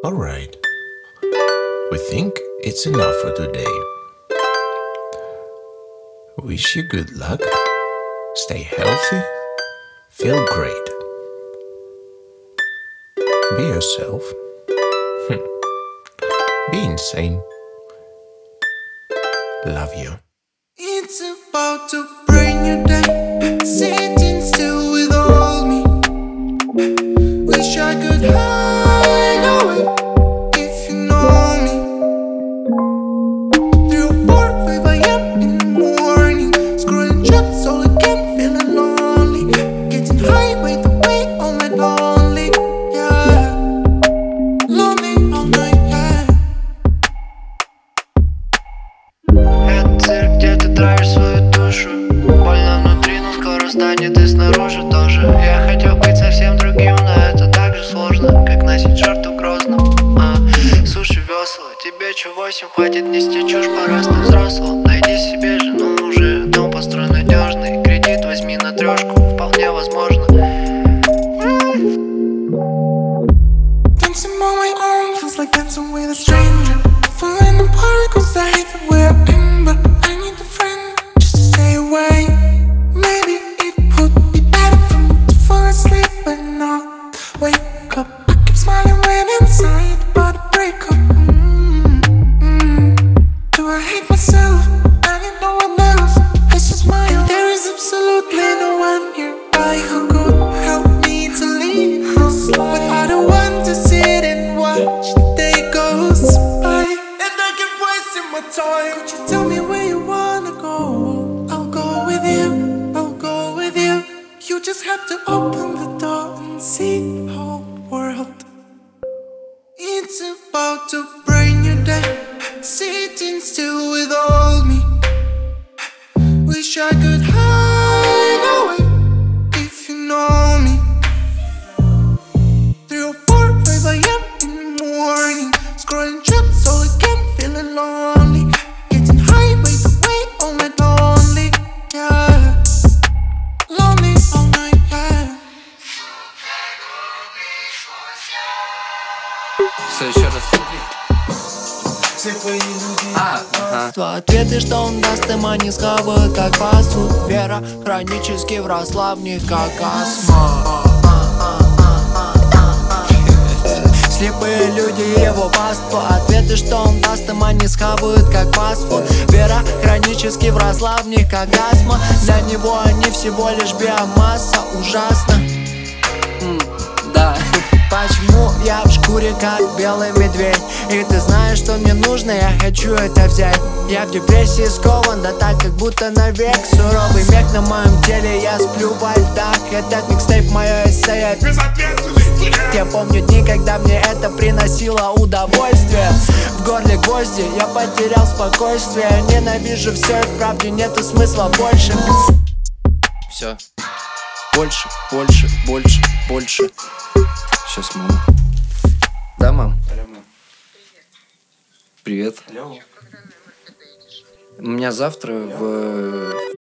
Alright, we think it's enough for today. Wish you good luck, stay healthy, feel great. Be yourself. Be insane. Love you. It's about to bring you down, sitting still with all me. Wish I could hide away if you know me. 3 or 4, 5 a.m. in the morning, scrolling chats all again, feeling lonely, getting high by the way all night lonely, yeah, lonely all night, yeah. Это цирк, где ты травишь свою душу. Больно внутри, но скоро станет и снаружи тоже. Я хотел быть совсем другим, но это так же сложно, как носить жертву грозно. Слушай, весело, тебе чё 8, хватит нести чушь, пора стать взрослым. Найди себе жену уже, дом построй надежный, кредит возьми на 3, вполне возможно. Dancing on my own feels like dancing with a stranger. Falling apart cause I hate the way I am, but I need a friend just to stay away. Maybe it would be better for me to fall asleep but not wake up. I keep smiling when inside about a breakup. Do I hate myself? I need no one else. This is my own. There is absolutely no one nearby who could help me to leave this life. But I don't want to sit and watch the day goes by, and I keep wasting my time. Could you tell me where you wanna go? I'll go with you, I'll go with you. You just have to open the door and see the whole world. It's about to bring you down, sitting still with all me. Wish I could hide away if you know me. 3 or 4, 5 a.m. in the morning, scrolling chats all again, feeling lonely, getting high by the way all night lonely, yeah, lonely all night, yeah. Все, еще раз. Ответы, что он даст, им они схавают, как фастфуд. Вера хронически вросла в них, как астма. Слепые люди его паству. Ответы, что он даст, им они схавают, как фастфуд. Вера хронически вросла в них, как астма. Для него они всего лишь биомасса. Ужасно. Да. Почему я в шкуре, как белый медведь? И ты знаешь, что мне нужно, я хочу это взять. Я в депрессии скован, да так, как будто навек. Суровый мех на моем теле, я сплю во льдах. Этот микстейп мое эссе. Я помню дни, когда мне это приносило удовольствие. В горле гвозди, я потерял спокойствие. Ненавижу все, в правде нету смысла больше. Все. Больше, больше, больше, больше. Сейчас, мама. Да, мам? Привет. У меня завтра в